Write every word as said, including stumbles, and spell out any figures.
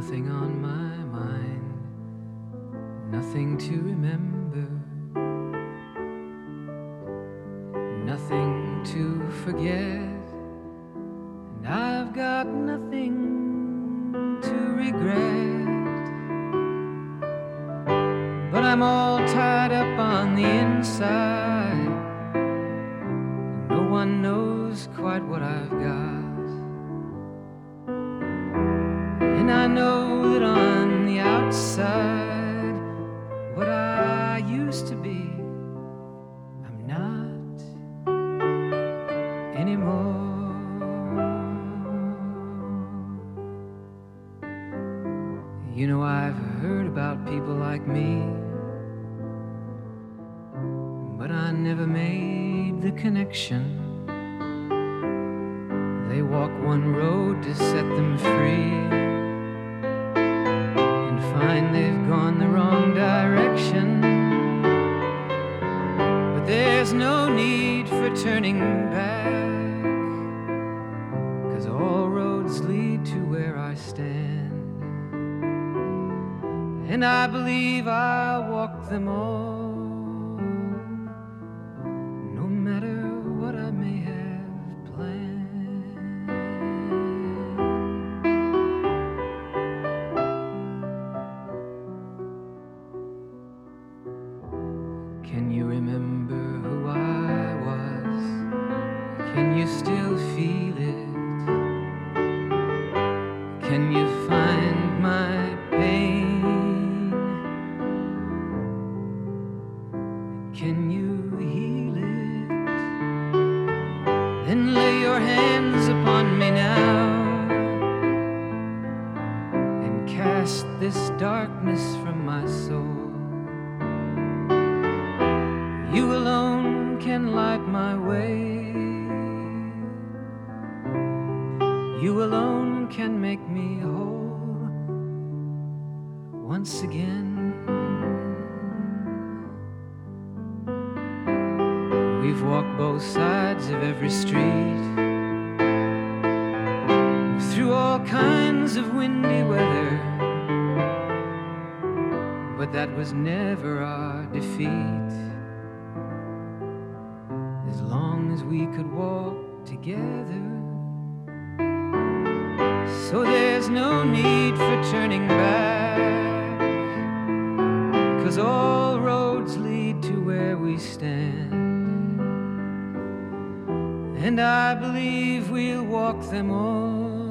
nothing on my mind, nothing to remember, nothing to forget, and I've got nothing to regret. But I'm all tied up on the inside, and no one knows quite what I've got. And I know that on the outside, what I used to be, I'm not anymore. You know, I've heard about people like me, but I never made the connection. They walk one road to set them free, find they've gone the wrong direction. But there's no need for turning back, 'cause all roads lead to where I stand. And I believe I'll walk them all, no matter what I may have planned. Can you remember who I was? Can you still feel it? Can you find my pain? Can you heal it? Then lay your hands upon me now and cast this darkness from my soul. You alone can light my way. You alone can make me whole once again. We've walked both sides of every street, through all kinds of windy weather, but that was never our defeat. As long as we could walk together. So there's no need for turning back, 'cause all roads lead to where we stand. And I believe we'll walk them all,